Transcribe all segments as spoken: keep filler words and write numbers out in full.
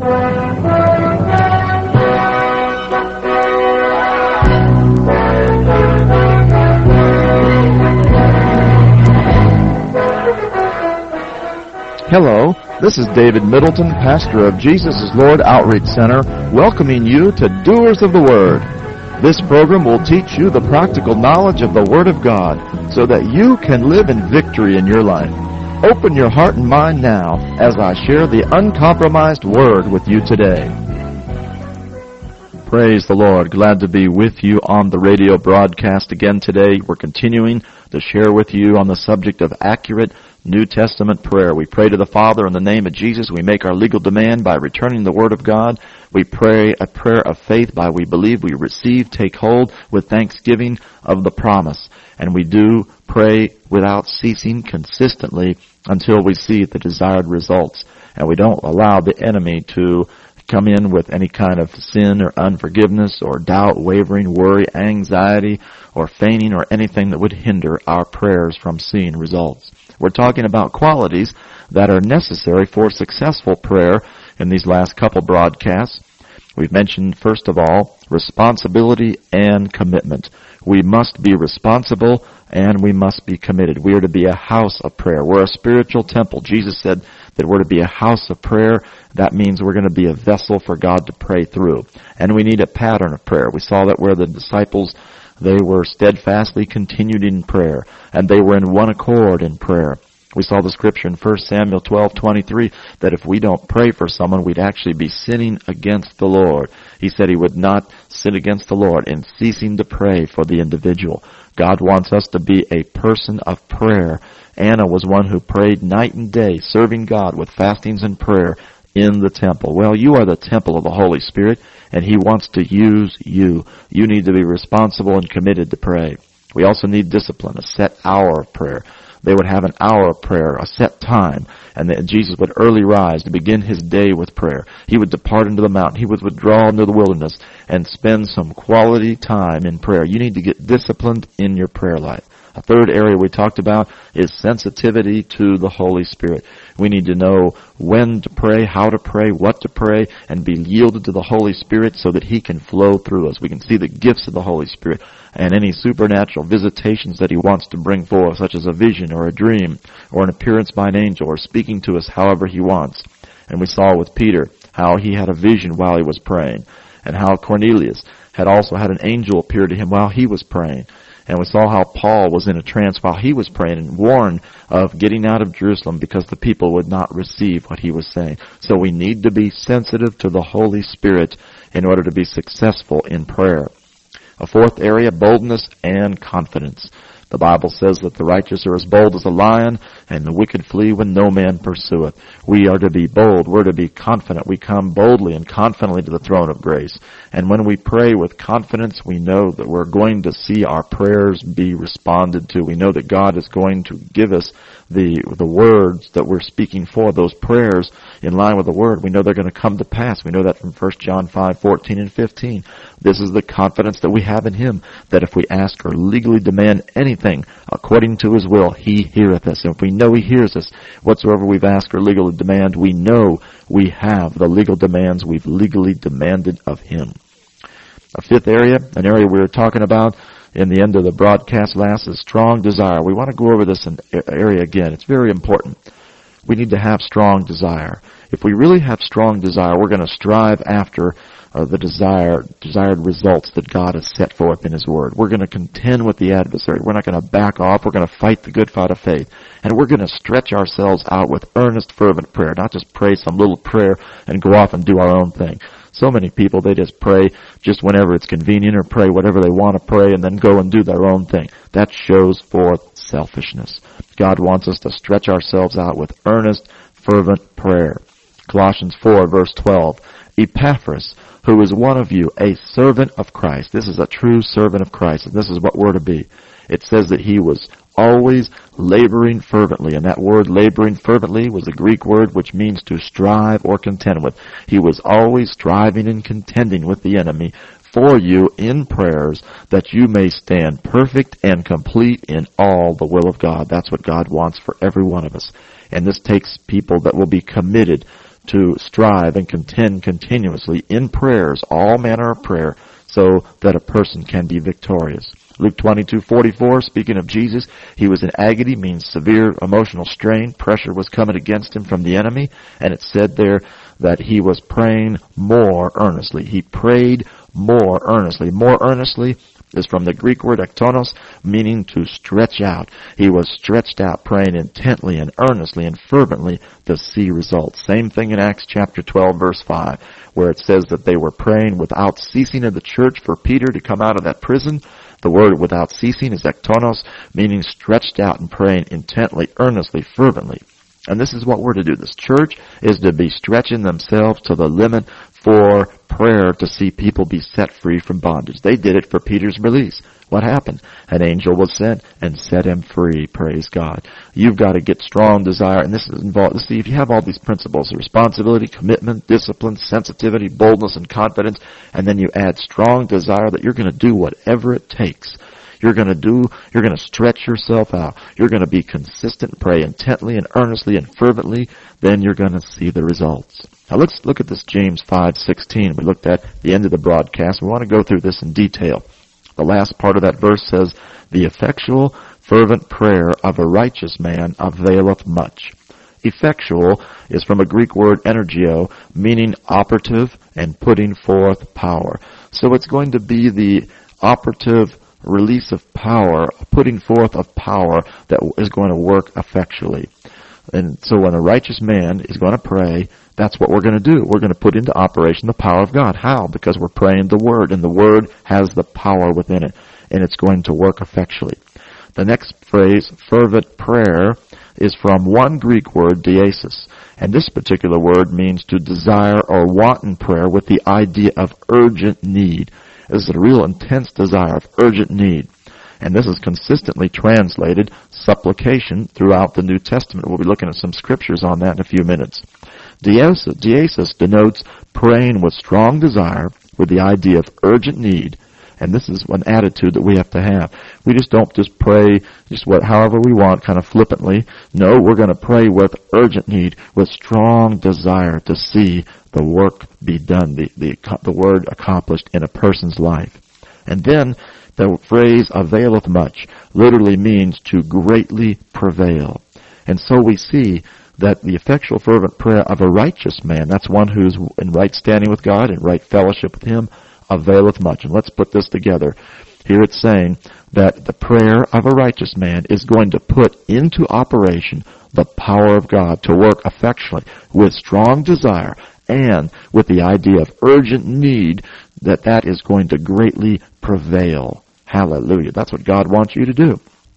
Hello, this is David Middleton, pastor of Jesus is Lord Outreach Center, welcoming you to Doers of the Word. This program will teach you the practical knowledge of the Word of God so that you can live in victory in your life. Open your heart and mind now as I share the uncompromised Word with you today. Praise the Lord. Glad to be with you on the radio broadcast again today. We're continuing to share with you on the subject of accurate New Testament prayer. We pray to the Father in the name of Jesus. We make our legal demand by returning the Word of God. We pray a prayer of faith by we believe, we receive, take hold with thanksgiving of the promise. And we do pray without ceasing consistently until we see the desired results. And we don't allow the enemy to come in with any kind of sin or unforgiveness or doubt, wavering, worry, anxiety, or feigning or anything that would hinder our prayers from seeing results. We're talking about qualities that are necessary for successful prayer in these last couple broadcasts. We've mentioned, first of all, responsibility and commitment. We must be responsible and we must be committed. We are to be a house of prayer. We're a spiritual temple. Jesus said that we're to be a house of prayer. That means we're going to be a vessel for God to pray through. And we need a pattern of prayer. We saw that where the disciples, they were steadfastly continued in prayer, and they were in one accord in prayer. We saw the scripture in First Samuel twelve twenty-three that if we don't pray for someone, we'd actually be sinning against the Lord. He said he would not sin against the Lord in ceasing to pray for the individual. God wants us to be a person of prayer. Anna was one who prayed night and day, serving God with fastings and prayer in the temple. Well, you are the temple of the Holy Spirit, and He wants to use you. You need to be responsible and committed to pray. We also need discipline, a set hour of prayer. They would have an hour of prayer, a set time, and that Jesus would early rise to begin His day with prayer. He would depart into the mountain. He would withdraw into the wilderness and spend some quality time in prayer. You need to get disciplined in your prayer life. A third area we talked about is sensitivity to the Holy Spirit. We need to know when to pray, how to pray, what to pray, and be yielded to the Holy Spirit so that He can flow through us. We can see the gifts of the Holy Spirit and any supernatural visitations that He wants to bring forth, such as a vision or a dream or an appearance by an angel or speaking to us however He wants. And we saw with Peter how he had a vision while he was praying, and how Cornelius had also had an angel appear to him while he was praying. And we saw how Paul was in a trance while he was praying and warned of getting out of Jerusalem because the people would not receive what he was saying. So we need to be sensitive to the Holy Spirit in order to be successful in prayer. A fourth area, boldness and confidence. The Bible says that the righteous are as bold as a lion, and the wicked flee when no man pursueth. We are to be bold. We're to be confident. We come boldly and confidently to the throne of grace. And when we pray with confidence, we know that we're going to see our prayers be responded to. We know that God is going to give us the the words that we're speaking for, those prayers in line with the Word. We know they're going to come to pass. We know that from First John five fourteen and fifteen. This is the confidence that we have in Him, that if we ask or legally demand anything according to His will, He heareth us. And if we know He hears us, whatsoever we've asked or legally demand, we know we have the legal demands we've legally demanded of Him. A fifth area, an area we were talking about in the end of the broadcast last, is strong desire. We want to go over this area again. It's very important. We need to have strong desire. If we really have strong desire, we're going to strive after uh, the desire, desired results that God has set forth in His Word. We're going to contend with the adversary. We're not going to back off. We're going to fight the good fight of faith. And we're going to stretch ourselves out with earnest, fervent prayer, not just pray some little prayer and go off and do our own thing. So many people, they just pray just whenever it's convenient or pray whatever they want to pray and then go and do their own thing. That shows forth selfishness. God wants us to stretch ourselves out with earnest, fervent prayer. Colossians four, verse twelve. Epaphras, who is one of you, a servant of Christ. This is a true servant of Christ, and this is what we're to be. It says that he was always laboring fervently, and that word laboring fervently was a Greek word which means to strive or contend with. He was always striving and contending with the enemy for you in prayers, that you may stand perfect and complete in all the will of God. That's what God wants for every one of us. And this takes people that will be committed to strive and contend continuously in prayers, all manner of prayer, so that a person can be victorious. Luke twenty-two forty-four, speaking of Jesus, he was in agony, means severe emotional strain. Pressure was coming against him from the enemy, and it said there that he was praying more earnestly. He prayed more earnestly. More earnestly is from the Greek word ektonos, meaning to stretch out. He was stretched out, praying intently and earnestly and fervently to see results. Same thing in Acts chapter twelve, verse five, where it says that they were praying without ceasing in the church for Peter to come out of that prison. The word without ceasing is ektonos, meaning stretched out and praying intently, earnestly, fervently. And this is what we're to do. This church is to be stretching themselves to the limit for prayer to see people be set free from bondage. They did it for Peter's release. What happened? An angel was sent and set him free. Praise God. You've got to get strong desire, and this is involved. See, if you have all these principles, responsibility, commitment, discipline, sensitivity, boldness, and confidence, and then you add strong desire that you're going to do whatever it takes. You're going to do, you're going to stretch yourself out. You're going to be consistent, pray intently and earnestly and fervently. Then you're going to see the results. Now let's look at this James five sixteen. We looked at the end of the broadcast. We want to go through this in detail. The last part of that verse says, "The effectual, fervent prayer of a righteous man availeth much." Effectual is from a Greek word energio, meaning operative and putting forth power. So it's going to be the operative release of power, putting forth of power that is going to work effectually. And so when a righteous man is going to pray, that's what we're going to do. We're going to put into operation the power of God. How? Because we're praying the Word, and the Word has the power within it, and it's going to work effectually. The next phrase, fervent prayer, is from one Greek word, diesis. And this particular word means to desire or want in prayer with the idea of urgent need. This is a real intense desire of urgent need. And this is consistently translated supplication throughout the New Testament. We'll be looking at some scriptures on that in a few minutes. Diesis, diesis denotes praying with strong desire with the idea of urgent need. And this is an attitude that we have to have. We just don't just pray just what, however we want, kind of flippantly. No, we're going to pray with urgent need, with strong desire to see the work be done, the, the, the word accomplished in a person's life. And then the phrase availeth much literally means to greatly prevail. And so we see that the effectual fervent prayer of a righteous man, that's one who's in right standing with God, in right fellowship with Him, availeth much. And let's put this together. Here it's saying that the prayer of a righteous man is going to put into operation the power of God to work effectually with strong desire and with the idea of urgent need, that that is going to greatly prevail. Hallelujah. That's what God wants you to do.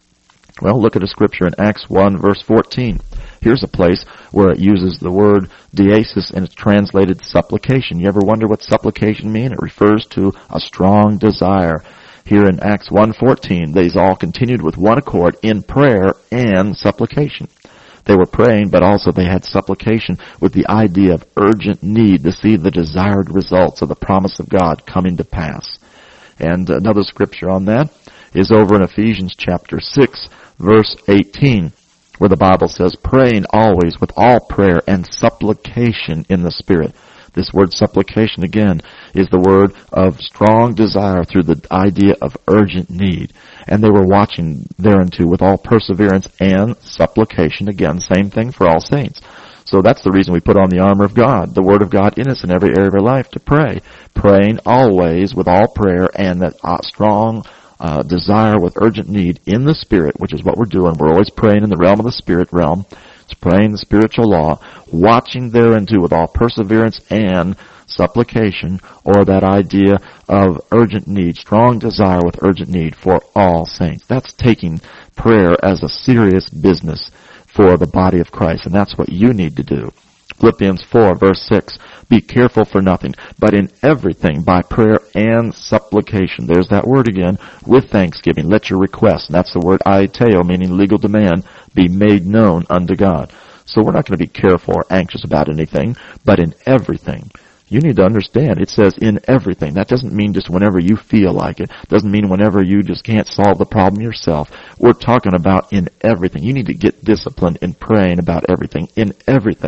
Well, look at a scripture in Acts one, verse fourteen. Here's a place where it uses the word diesis and it's translated supplication. You ever wonder what supplication means? It refers to a strong desire. Here in Acts one fourteen, they all continued with one accord in prayer and supplication. They were praying, but also they had supplication with the idea of urgent need to see the desired results of the promise of God coming to pass. And another scripture on that is over in Ephesians chapter six, verse eighteen, where the Bible says, praying always with all prayer and supplication in the Spirit. This word supplication, again, is the word of strong desire through the idea of urgent need. And they were watching thereunto with all perseverance and supplication. Again, same thing for all saints. So that's the reason we put on the armor of God, the Word of God in us in every area of our life to pray. Praying always with all prayer and that uh, strong uh, desire with urgent need in the Spirit, which is what we're doing. We're always praying in the realm of the Spirit realm. It's praying the spiritual law, watching thereunto with all perseverance and supplication, or that idea of urgent need, strong desire with urgent need for all saints. That's taking prayer as a serious business for the body of Christ, and that's what you need to do. Philippians four, verse six, be careful for nothing, but in everything by prayer and supplication. There's that word again, with thanksgiving. Let your requests, and that's the word aiteo, meaning legal demand, be made known unto God. So we're not going to be careful or anxious about anything, but in everything. You need to understand, it says in everything. That doesn't mean just whenever you feel like it. Doesn't mean whenever you just can't solve the problem yourself. We're talking about in everything. You need to get disciplined in praying about everything. In everything.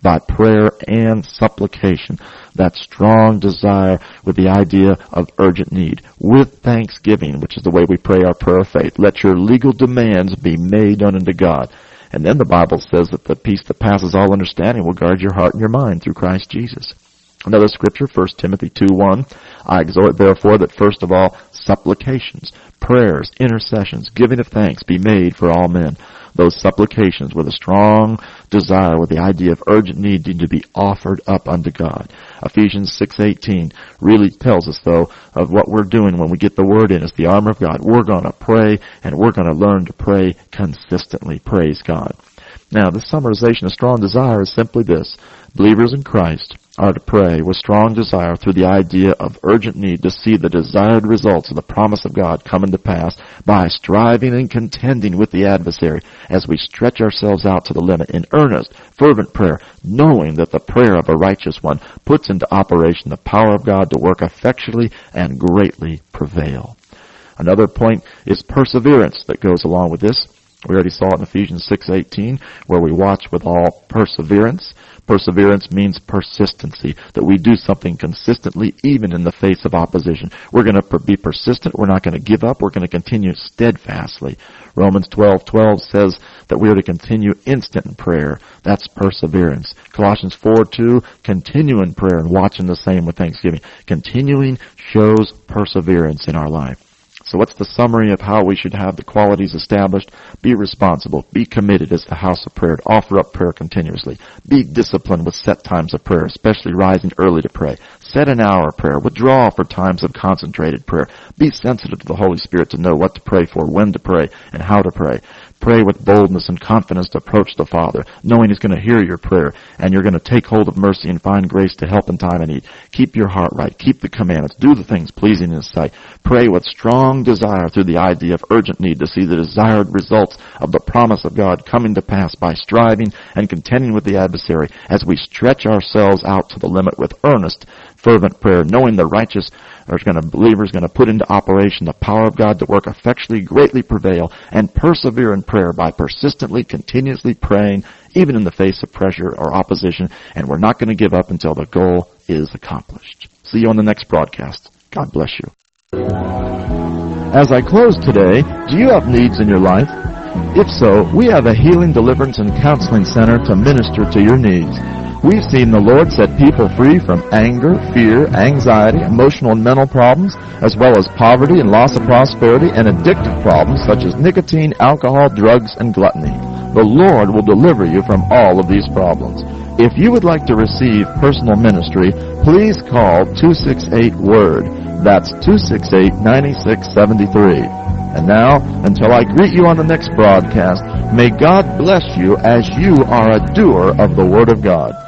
by prayer and supplication. That strong desire with the idea of urgent need. With thanksgiving, which is the way we pray our prayer of faith. Let your legal demands be made known unto God. And then the Bible says that the peace that passes all understanding will guard your heart and your mind through Christ Jesus. Another scripture, First Timothy two one. I exhort therefore that first of all supplications, prayers, intercessions, giving of thanks be made for all men. Those supplications with a strong desire, with the idea of urgent need, need to be offered up unto God. Ephesians six eighteen really tells us, though, of what we're doing when we get the word in. It's the armor of God. We're going to pray, and we're going to learn to pray consistently. Praise God. Now, the summarization of strong desire is simply this. Believers in Christ are to pray with strong desire through the idea of urgent need to see the desired results of the promise of God coming to pass by striving and contending with the adversary as we stretch ourselves out to the limit in earnest, fervent prayer, knowing that the prayer of a righteous one puts into operation the power of God to work effectually and greatly prevail. Another point is perseverance that goes along with this. We already saw it in Ephesians six eighteen, where we watch with all perseverance. Perseverance means persistency, that we do something consistently even in the face of opposition. We're going to be persistent. We're not going to give up. We're going to continue steadfastly. Romans twelve twelve says that we are to continue instant in prayer. That's perseverance. Colossians four two, continue in prayer and watching the same with thanksgiving. Continuing shows perseverance in our life. So what's the summary of how we should have the qualities established? Be responsible. Be committed as the house of prayer to offer up prayer continuously. Be disciplined with set times of prayer, especially rising early to pray. Set an hour of prayer. Withdraw for times of concentrated prayer. Be sensitive to the Holy Spirit to know what to pray for, when to pray, and how to pray. Pray with boldness and confidence to approach the Father, knowing He's going to hear your prayer, and you're going to take hold of mercy and find grace to help in time of need. Keep your heart right. Keep the commandments. Do the things pleasing in His sight. Pray with strong desire through the idea of urgent need to see the desired results of the promise of God coming to pass by striving and contending with the adversary as we stretch ourselves out to the limit with earnest, fervent prayer, knowing the righteous are going to, believers going to put into operation the power of God to work effectually, greatly prevail, and persevere in prayer by persistently, continuously praying, even in the face of pressure or opposition, and we're not going to give up until the goal is accomplished. See you on the next broadcast. God bless you. As I close today, do you have needs in your life? If so, we have a healing, deliverance, and counseling center to minister to your needs. We've seen the Lord set people free from anger, fear, anxiety, emotional and mental problems, as well as poverty and loss of prosperity and addictive problems such as nicotine, alcohol, drugs, and gluttony. The Lord will deliver you from all of these problems. If you would like to receive personal ministry, please call two six eight word. That's two six eight, nine six seven three. And now, until I greet you on the next broadcast, may God bless you as you are a doer of the Word of God.